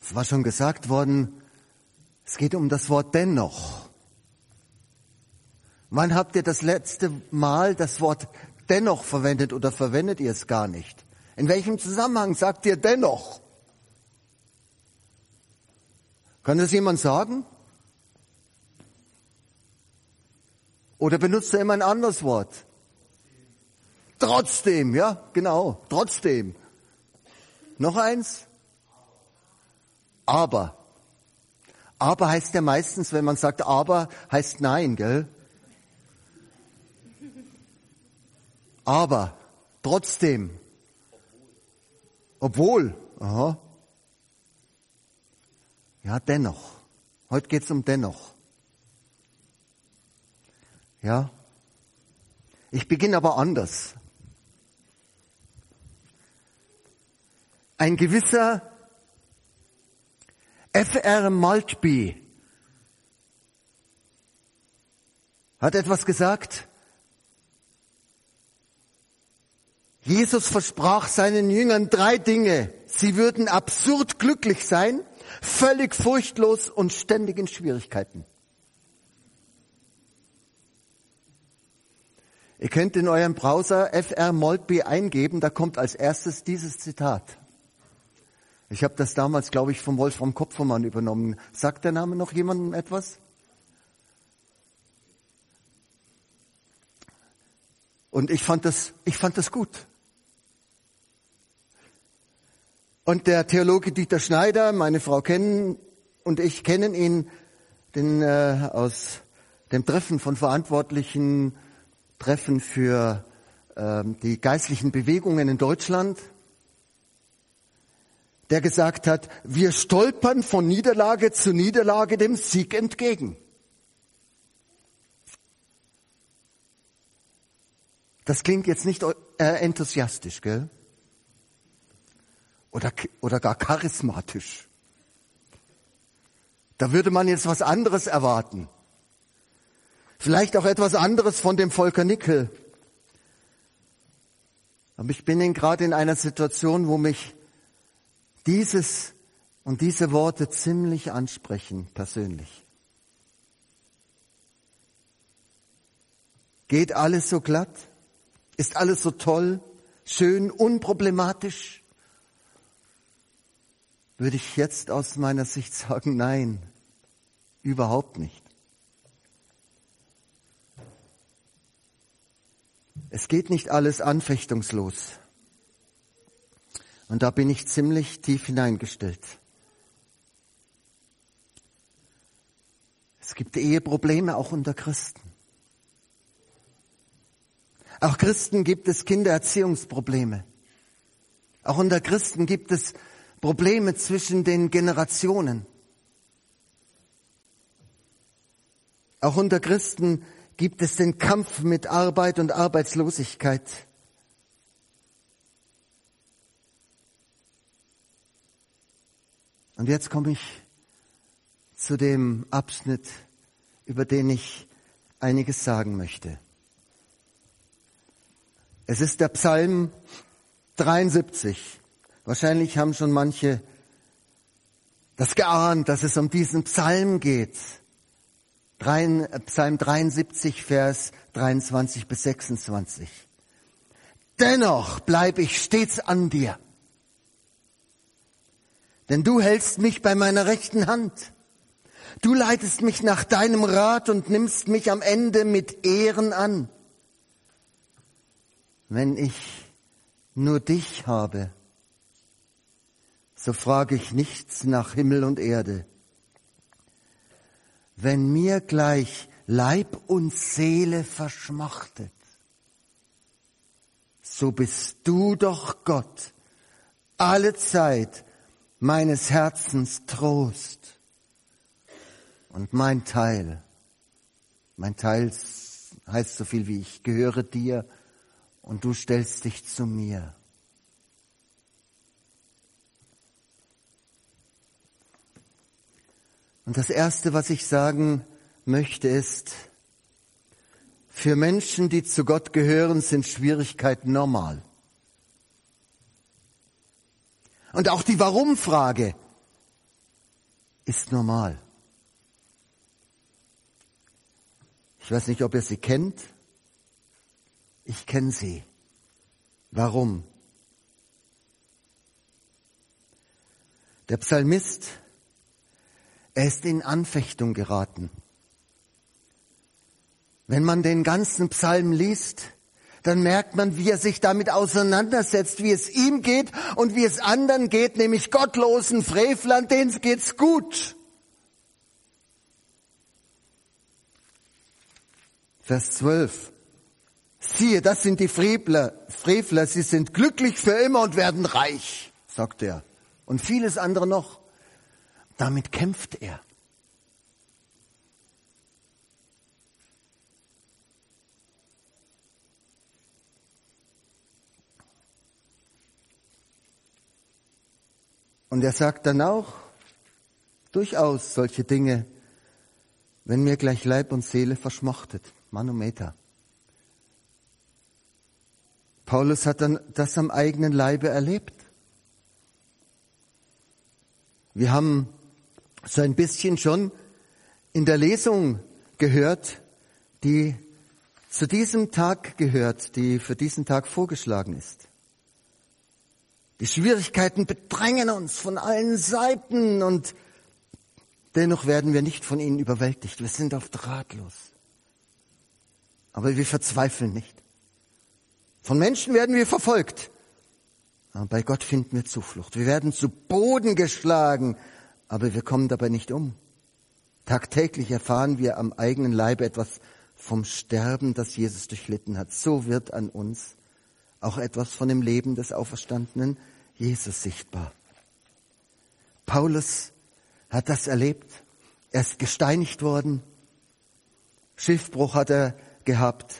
Es war schon gesagt worden, es geht um das Wort dennoch. Wann habt ihr das letzte Mal das Wort dennoch verwendet oder verwendet ihr es gar nicht? In welchem Zusammenhang sagt ihr dennoch? Kann das jemand sagen? Oder benutzt ihr immer ein anderes Wort? Trotzdem, ja, genau, trotzdem. Noch eins? Aber. Aber heißt ja meistens, wenn man sagt aber, heißt nein, gell? Aber, trotzdem. Obwohl. Aha. Ja, dennoch. Heute geht's um dennoch. Ja. Ich beginne aber anders. Ein gewisser F.R. Maltby hat etwas gesagt. Jesus versprach seinen Jüngern 3 Dinge. Sie würden absurd glücklich sein, völlig furchtlos und ständig in Schwierigkeiten. Ihr könnt in eurem Browser F.R. Maltby eingeben, da kommt als erstes dieses Zitat. Ich habe das damals, glaube ich, vom Wolfram Kopfermann übernommen. Sagt der Name noch jemandem etwas? Und ich fand das gut. Und der Theologe Dieter Schneider, meine Frau kennen und ich kennen ihn aus dem Treffen von Verantwortlichen, Treffen für die geistlichen Bewegungen in Deutschland, der gesagt hat, wir stolpern von Niederlage zu Niederlage dem Sieg entgegen. Das klingt jetzt nicht enthusiastisch, gell? Oder gar charismatisch. Da würde man jetzt was anderes erwarten. Vielleicht auch etwas anderes von dem Volker Nickel. Aber ich bin gerade in einer Situation, wo mich dieses und diese Worte ziemlich ansprechen, persönlich. Geht alles so glatt? Ist alles so toll, schön, unproblematisch? Würde ich jetzt aus meiner Sicht sagen, nein, überhaupt nicht. Es geht nicht alles anfechtungslos. Und da bin ich ziemlich tief hineingestellt. Es gibt Eheprobleme auch unter Christen. Auch Christen gibt es Kindererziehungsprobleme. Auch unter Christen gibt es Probleme zwischen den Generationen. Auch unter Christen gibt es den Kampf mit Arbeit und Arbeitslosigkeit. Und jetzt komme ich zu dem Abschnitt, über den ich einiges sagen möchte. Es ist der Psalm 73. Wahrscheinlich haben schon manche das geahnt, dass es um diesen Psalm geht. Psalm 73, Vers 23 bis 26. Dennoch bleibe ich stets an dir, denn du hältst mich bei meiner rechten Hand. Du leitest mich nach deinem Rat und nimmst mich am Ende mit Ehren an. Wenn ich nur dich habe, so frage ich nichts nach Himmel und Erde. Wenn mir gleich Leib und Seele verschmachtet, so bist du doch Gott, alle Zeit meines Herzens Trost. Und mein Teil heißt so viel wie ich gehöre dir und du stellst dich zu mir. Und das Erste, was ich sagen möchte, ist, für Menschen, die zu Gott gehören, sind Schwierigkeiten normal. Und auch die Warum-Frage ist normal. Ich weiß nicht, ob ihr sie kennt. Ich kenne sie. Warum? Der Psalmist, er ist in Anfechtung geraten. Wenn man den ganzen Psalm liest, dann merkt man, wie er sich damit auseinandersetzt, wie es ihm geht und wie es anderen geht, nämlich gottlosen Frevlern, denen geht's gut. Vers 12. Siehe, das sind die Frevler, sie sind glücklich für immer und werden reich, sagt er. Und vieles andere noch. Damit kämpft er. Und er sagt dann auch, durchaus solche Dinge, wenn mir gleich Leib und Seele verschmachtet. Manometer. Paulus hat dann das am eigenen Leibe erlebt. Wir haben so ein bisschen schon in der Lesung gehört, die zu diesem Tag gehört, die für diesen Tag vorgeschlagen ist. Die Schwierigkeiten bedrängen uns von allen Seiten und dennoch werden wir nicht von ihnen überwältigt. Wir sind oft ratlos. Aber wir verzweifeln nicht. Von Menschen werden wir verfolgt. Aber bei Gott finden wir Zuflucht. Wir werden zu Boden geschlagen, aber wir kommen dabei nicht um. Tagtäglich erfahren wir am eigenen Leibe etwas vom Sterben, das Jesus durchlitten hat. So wird an uns auch etwas von dem Leben des auferstandenen Jesus sichtbar. Paulus hat das erlebt. Er ist gesteinigt worden. Schiffbruch hat er gehabt.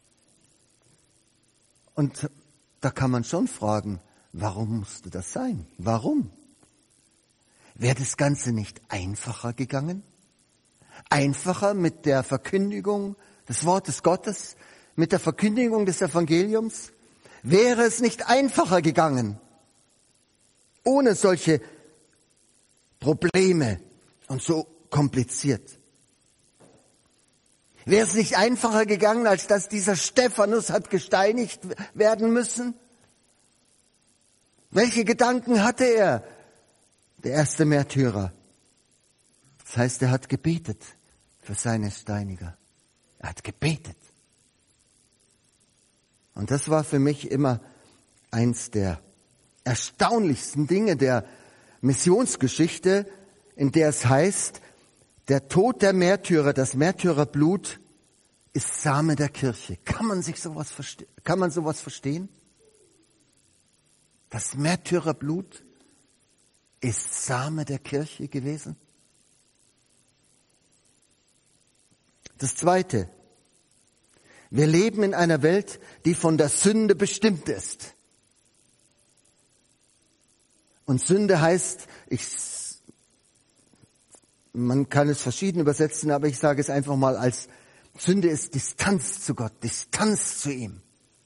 Und da kann man schon fragen, warum musste das sein? Warum? Wäre das Ganze nicht einfacher gegangen? Einfacher mit der Verkündigung des Wortes Gottes, mit der Verkündigung des Evangeliums? Wäre es nicht einfacher gegangen, ohne solche Probleme und so kompliziert? Wäre es nicht einfacher gegangen, als dass dieser Stephanus hat gesteinigt werden müssen? Welche Gedanken hatte er, der erste Märtyrer? Das heißt, er hat gebetet für seine Steiniger. Er hat gebetet. Und das war für mich immer eins der erstaunlichsten Dinge der Missionsgeschichte, in der es heißt, der Tod der Märtyrer, das Märtyrerblut ist Same der Kirche. Kann man sowas verstehen? Das Märtyrerblut ist Same der Kirche gewesen? Das Zweite. Wir leben in einer Welt, die von der Sünde bestimmt ist. Und Sünde heißt, man kann es verschieden übersetzen, aber ich sage es einfach mal als Sünde ist Distanz zu Gott, Distanz zu ihm.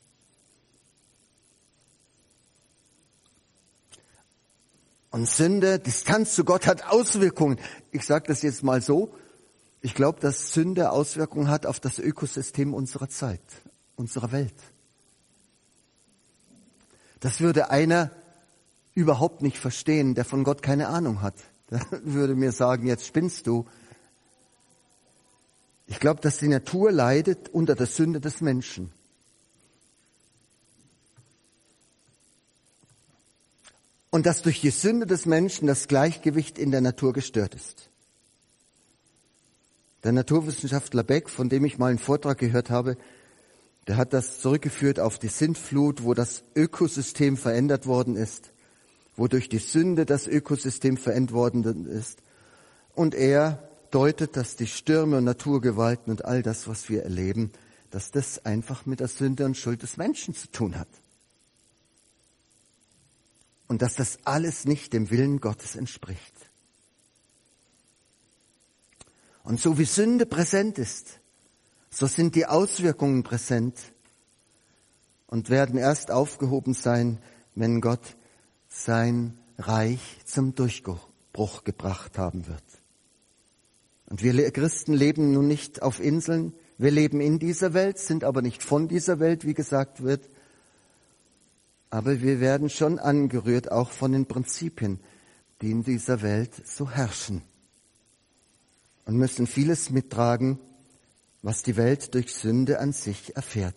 Und Sünde, Distanz zu Gott hat Auswirkungen. Ich sage das jetzt mal so. Ich glaube, dass Sünde Auswirkungen hat auf das Ökosystem unserer Zeit, unserer Welt. Das würde einer überhaupt nicht verstehen, der von Gott keine Ahnung hat. Der würde mir sagen, jetzt spinnst du. Ich glaube, dass die Natur leidet unter der Sünde des Menschen. Und dass durch die Sünde des Menschen das Gleichgewicht in der Natur gestört ist. Der Naturwissenschaftler Beck, von dem ich mal einen Vortrag gehört habe, der hat das zurückgeführt auf die Sintflut, wo das Ökosystem verändert worden ist, wo durch die Sünde das Ökosystem verändert worden ist. Und er deutet, dass die Stürme und Naturgewalten und all das, was wir erleben, dass das einfach mit der Sünde und Schuld des Menschen zu tun hat. Und dass das alles nicht dem Willen Gottes entspricht. Und so wie Sünde präsent ist, so sind die Auswirkungen präsent und werden erst aufgehoben sein, wenn Gott sein Reich zum Durchbruch Ausbruch gebracht haben wird. Und wir Christen leben nun nicht auf Inseln. Wir leben in dieser Welt, sind aber nicht von dieser Welt, wie gesagt wird. Aber wir werden schon angerührt, auch von den Prinzipien, die in dieser Welt so herrschen. Und müssen vieles mittragen, was die Welt durch Sünde an sich erfährt.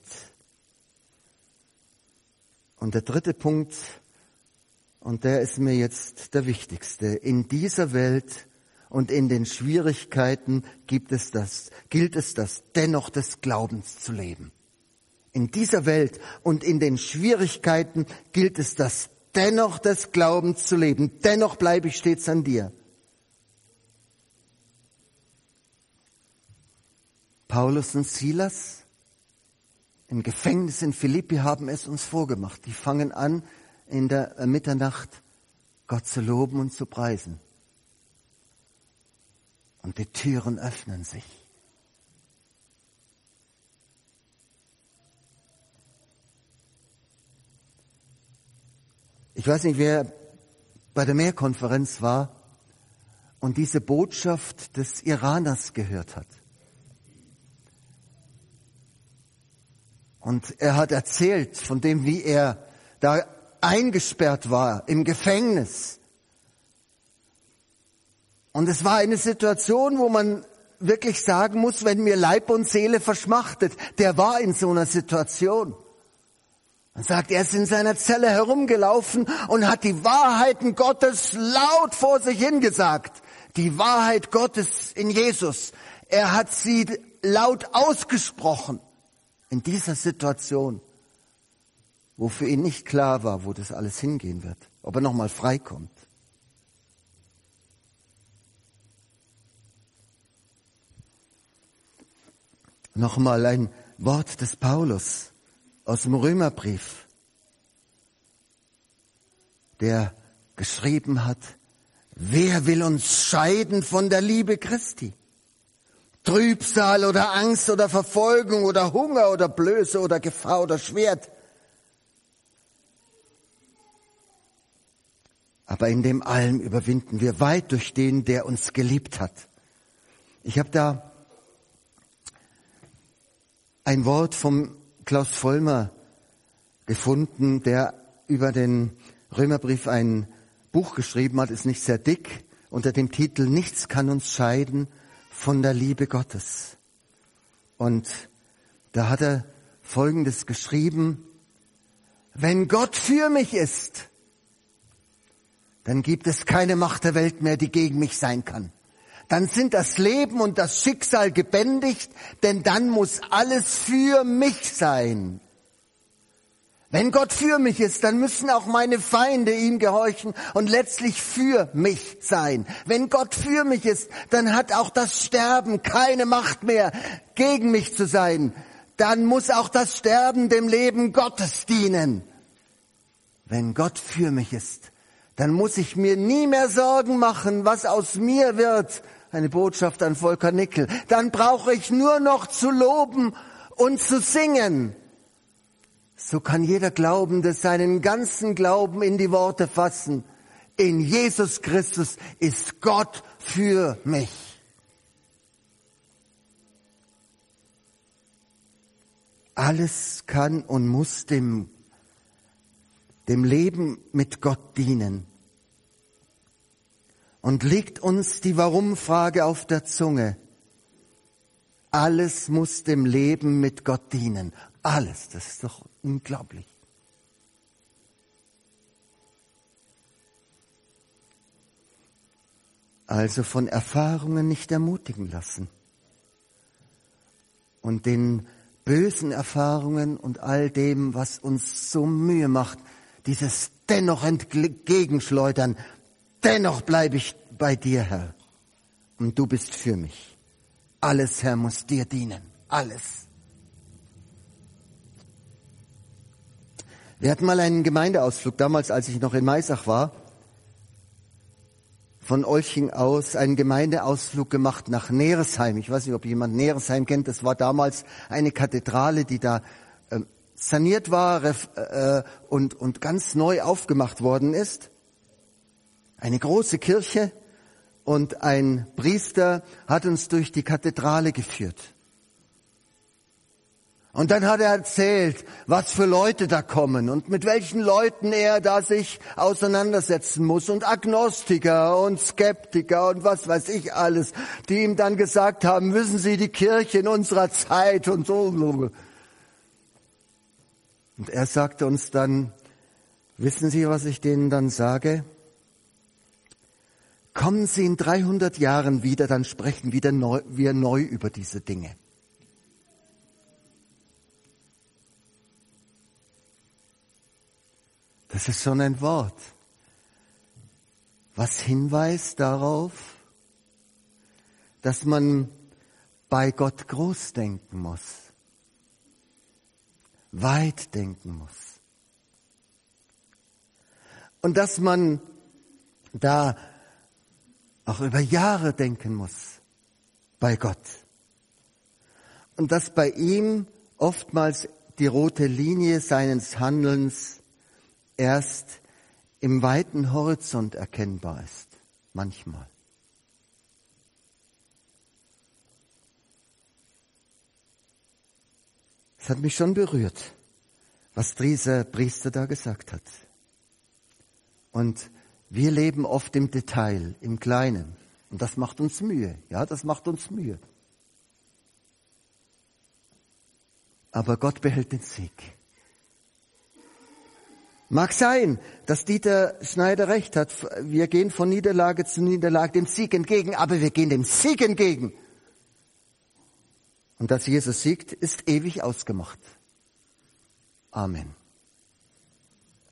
Und der dritte Punkt, und der ist mir jetzt der wichtigste: In dieser Welt und in den Schwierigkeiten gilt es das dennoch des Glaubens zu leben. In dieser Welt und in den Schwierigkeiten gilt es das dennoch des Glaubens zu leben. Dennoch bleibe ich stets an dir. Paulus und Silas im Gefängnis in Philippi haben es uns vorgemacht. Die fangen an, in der Mitternacht Gott zu loben und zu preisen. Und die Türen öffnen sich. Ich weiß nicht, wer bei der Mehrkonferenz war und diese Botschaft des Iraners gehört hat. Und er hat erzählt von dem, wie er da eingesperrt war im Gefängnis. Und es war eine Situation, wo man wirklich sagen muss, wenn mir Leib und Seele verschmachtet, der war in so einer Situation. Man sagt, er ist in seiner Zelle herumgelaufen und hat die Wahrheiten Gottes laut vor sich hingesagt. Die Wahrheit Gottes in Jesus. Er hat sie laut ausgesprochen in dieser Situation, wo für ihn nicht klar war, wo das alles hingehen wird, ob er nochmal freikommt. Nochmal ein Wort des Paulus aus dem Römerbrief, der geschrieben hat: Wer will uns scheiden von der Liebe Christi? Trübsal oder Angst oder Verfolgung oder Hunger oder Blöße oder Gefahr oder Schwert. Aber in dem allem überwinden wir weit durch den, der uns geliebt hat. Ich habe da ein Wort vom Klaus Vollmer gefunden, der über den Römerbrief ein Buch geschrieben hat, ist nicht sehr dick, unter dem Titel Nichts kann uns scheiden von der Liebe Gottes. Und da hat er Folgendes geschrieben: Wenn Gott für mich ist, dann gibt es keine Macht der Welt mehr, die gegen mich sein kann. Dann sind das Leben und das Schicksal gebändigt, denn dann muss alles für mich sein. Wenn Gott für mich ist, dann müssen auch meine Feinde ihm gehorchen und letztlich für mich sein. Wenn Gott für mich ist, dann hat auch das Sterben keine Macht mehr, gegen mich zu sein. Dann muss auch das Sterben dem Leben Gottes dienen. Wenn Gott für mich ist, dann muss ich mir nie mehr Sorgen machen, was aus mir wird. Eine Botschaft an Volker Nickel. Dann brauche ich nur noch zu loben und zu singen. So kann jeder Glaubende seinen ganzen Glauben in die Worte fassen: In Jesus Christus ist Gott für mich. Alles kann und muss dem Leben mit Gott dienen. Und liegt uns die Warum-Frage auf der Zunge: Alles muss dem Leben mit Gott dienen. Alles, das ist doch unglaublich. Also von Erfahrungen nicht ermutigen lassen. Und den bösen Erfahrungen und all dem, was uns so Mühe macht, dieses dennoch entgegenschleudern: Dennoch bleibe ich bei dir, Herr. Und du bist für mich. Alles, Herr, muss dir dienen. Alles. Wir hatten mal einen Gemeindeausflug, damals, als ich noch in Maisach war, von Olching aus einen Gemeindeausflug gemacht nach Neresheim. Ich weiß nicht, ob jemand Neresheim kennt. Das war damals eine Kathedrale, die da saniert war und ganz neu aufgemacht worden ist. Eine große Kirche und ein Priester hat uns durch die Kathedrale geführt. Und dann hat er erzählt, was für Leute da kommen und mit welchen Leuten er da sich auseinandersetzen muss. Und Agnostiker und Skeptiker und was weiß ich alles, die ihm dann gesagt haben, wissen Sie, die Kirche in unserer Zeit und so. Und er sagte uns dann, wissen Sie, was ich denen dann sage? Kommen Sie in 300 Jahren wieder, dann sprechen wir neu über diese Dinge. Das ist schon ein Wort, was hinweist darauf, dass man bei Gott groß denken muss, weit denken muss. Und dass man da auch über Jahre denken muss bei Gott. Und dass bei ihm oftmals die rote Linie seines Handelns erst im weiten Horizont erkennbar ist, manchmal. Es hat mich schon berührt, was dieser Priester da gesagt hat. Und wir leben oft im Detail, im Kleinen. Und das macht uns Mühe. Ja, das macht uns Mühe. Aber Gott behält den Sieg. Mag sein, dass Dieter Schneider recht hat. Wir gehen von Niederlage zu Niederlage dem Sieg entgegen, aber wir gehen dem Sieg entgegen. Und dass Jesus siegt, ist ewig ausgemacht. Amen.